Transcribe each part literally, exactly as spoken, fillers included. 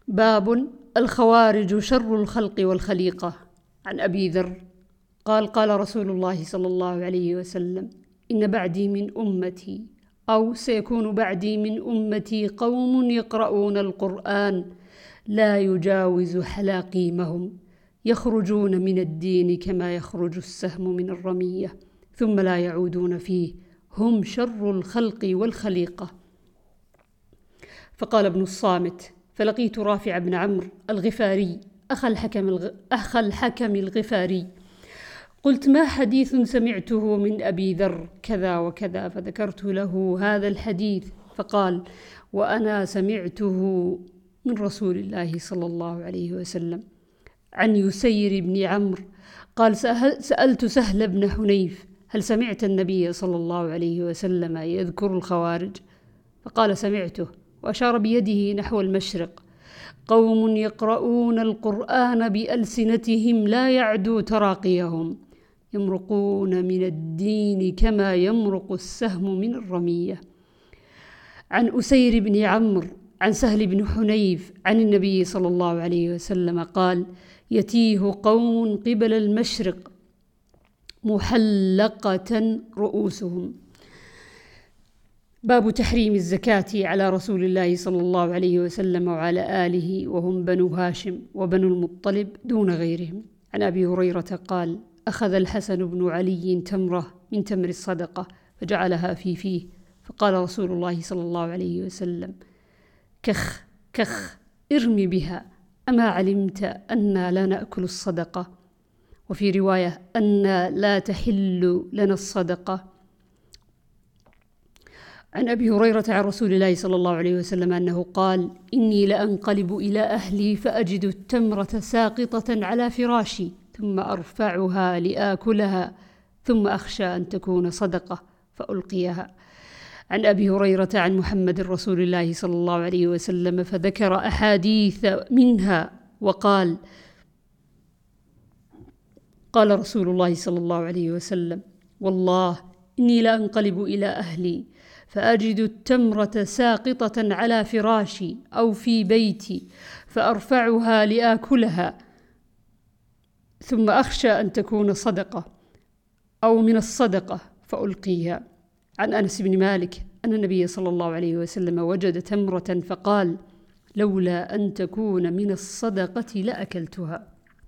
باب الخوارج شر الخلق والخليقة. عن أبي ذر قال قال رسول الله صلى الله عليه وسلم: إن بعدي من أمتي أو سيكون بعدي من أمتي قوم يقرؤون القرآن لا يجاوز حلاقيمهم، يخرجون من الدين كما يخرج السهم من الرمية ثم لا يعودون فيه، هم شر الخلق والخليقة. فقال ابن الصامت: فلقيت رافع بن عمرو الغفاري أخ الحكم, الغ... أخ الحكم الغفاري، قلت: ما حديث سمعته من أبي ذر كذا وكذا، فذكرت له هذا الحديث، فقال: وأنا سمعته من رسول الله صلى الله عليه وسلم. عن يسير بن عمرو قال: سألت سهل بن حنيف: هل سمعت النبي صلى الله عليه وسلم يذكر الخوارج؟ فقال: سمعته، وأشار بيده نحو المشرق: قوم يقرؤون القرآن بألسنتهم لا يعدو تراقيهم، يمرقون من الدين كما يمرق السهم من الرمية. عن أسير بن عمرو عن سهل بن حنيف عن النبي صلى الله عليه وسلم قال: يتيه قوم قبل المشرق محلقة رؤوسهم. باب تحريم الزكاة على رسول الله صلى الله عليه وسلم وعلى آله، وهم بنو هاشم وبنو المطلب دون غيرهم. عن أبي هريرة قال: أخذ الحسن بن علي تمرة من تمر الصدقة فجعلها في فيه، فقال رسول الله صلى الله عليه وسلم: كخ كخ ارمي بها، أما علمت أنا لا نأكل الصدقة؟ وفي رواية: أنا لا تحل لنا الصدقة. عن أبي هريرة عن رسول الله صلى الله عليه وسلم أنه قال: إني لأنقلب إلى أهلي فأجد التمرة ساقطة على فراشي ثم أرفعها لآكلها ثم أخشى أن تكون صدقة فألقيها. عن أبي هريرة عن محمد رسول الله صلى الله عليه وسلم فذكر أحاديث منها وقال: قال رسول الله صلى الله عليه وسلم: والله إني لأنقلب إلى أهلي فأجد التمرة ساقطة على فراشي أو في بيتي فأرفعها لآكلها ثم أخشى أن تكون صدقة أو من الصدقة فألقيها. عن أنس بن مالك أن النبي صلى الله عليه وسلم وجد تمرة فقال: لولا أن تكون من الصدقة لأكلتها.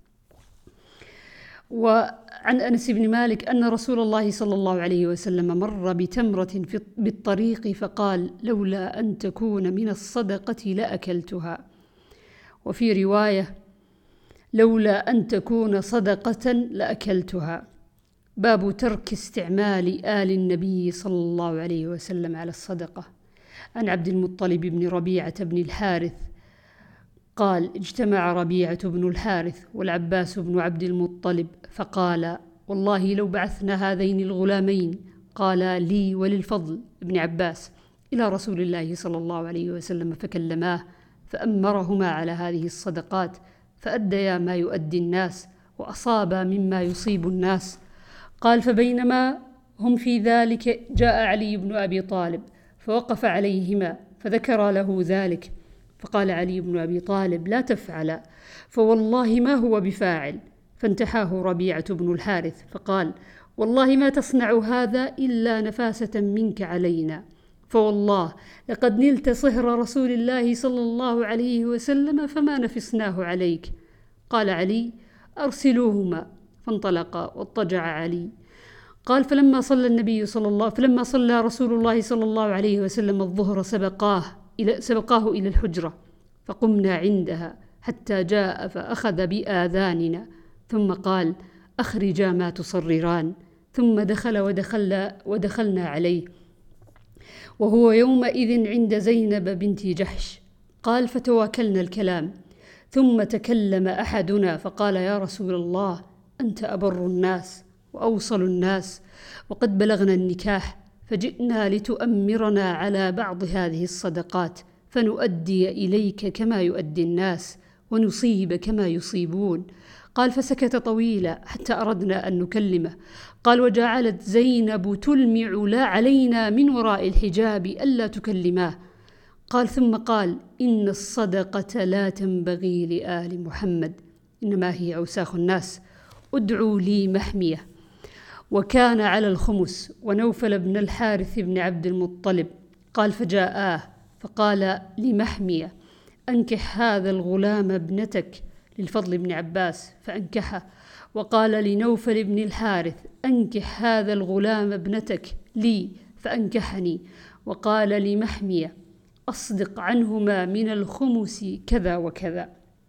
وعن أنس بن مالك أن رسول الله صلى الله عليه وسلم مر بتمرة بالطريق فقال: لولا أن تكون من الصدقة لأكلتها. وفي رواية: لولا أن تكون صدقة لأكلتها. باب ترك استعمال آل النبي صلى الله عليه وسلم على الصدقة. عن عبد المطلب بن ربيعة بن الحارث قال: اجتمع ربيعة بن الحارث والعباس بن عبد المطلب فقال: والله لو بعثنا هذين الغلامين، قال لي وللفضل بن عباس، إلى رسول الله صلى الله عليه وسلم فكلماه فأمرهما على هذه الصدقات فأديا ما يؤدي الناس وأصابا مما يصيب الناس. قال: فبينما هم في ذلك جاء علي بن أبي طالب فوقف عليهما فذكر له ذلك، فقال علي بن أبي طالب: لا تفعل، فوالله ما هو بفاعل. فانتحاه ربيعة بن الحارث فقال: والله ما تصنع هذا إلا نفاسة منك علينا، فوالله لقد نلت صهر رسول الله صلى الله عليه وسلم فما نفسناه عليك. قال علي: أرسلوهما. فانطلقا واضطجع علي. قال: فلما صلى النبي صلى الله فلما صلى رسول الله صلى الله عليه وسلم الظهر سبقاه إلى سبقاه إلى الحجرة، فقمنا عندها حتى جاء فأخذ بآذاننا، ثم قال: أخرجا ما تصرران. ثم دخل ودخلنا, ودخلنا عليه وهو يومئذ عند زينب بنت جحش. قال: فتواكلنا الكلام، ثم تكلم أحدنا فقال: يا رسول الله، أنت أبر الناس وأوصل الناس، وقد بلغنا النكاح، فجئنا لتؤمرنا على بعض هذه الصدقات فنؤدي إليك كما يؤدي الناس ونصيب كما يصيبون. قال: فسكت طويلا حتى أردنا أن نكلمه. قال: وجعلت زينب تلمع لا علينا من وراء الحجاب ألا تكلماه. قال ثم قال إن الصدقة لا تنبغي لآل محمد، إنما هي أوساخ الناس، ادعوا لي محمية. وكان على الخمس ونوفل بن الحارث بن عبد المطلب. قال فجاءاه فقال لمحمية أنكح هذا الغلام ابنتك للفضل بن عباس فأنكحه. وقال لنوفل بن الحارث أنكح هذا الغلام ابنتك لي فأنكحني. وقال لمحمية أصدق عنهما من الخمس كذا وكذا.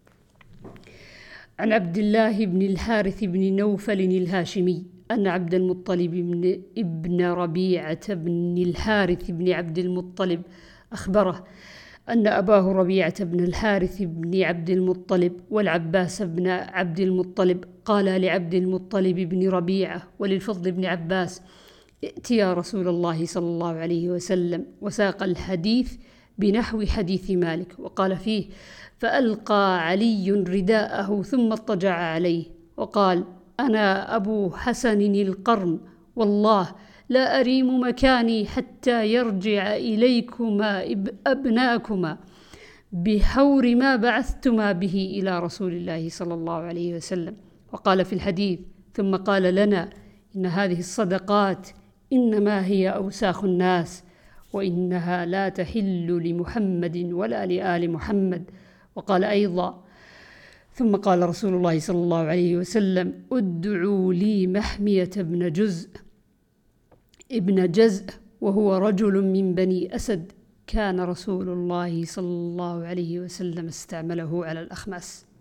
عن عبد الله بن الحارث بن نوفل الهاشمي أن عبد المطلب بن ابن ربيعة بن الحارث بن عبد المطلب أخبره أن أباه ربيعة بن الحارث بن عبد المطلب والعباس بن عبد المطلب قال لعبد المطلب بن ربيعة وللفضل بن عباس ائتيا رسول الله صلى الله عليه وسلم، وساق الحديث بنحو حديث مالك وقال فيه فألقى علي رداءه ثم اضطجع عليه وقال أنا أبو حسن القرن والله لا أريم مكاني حتى يرجع إليكما أبناءكما بحور ما بعثتما به إلى رسول الله صلى الله عليه وسلم. وقال في الحديث ثم قال لنا إن هذه الصدقات إنما هي أوساخ الناس وإنها لا تحل لمحمد ولا لآل محمد. وقال أيضا ثم قال رسول الله صلى الله عليه وسلم ادعوا لي محمية بن جزء ابن جزء وهو رجل من بني أسد كان رسول الله صلى الله عليه وسلم استعمله على الأخماس.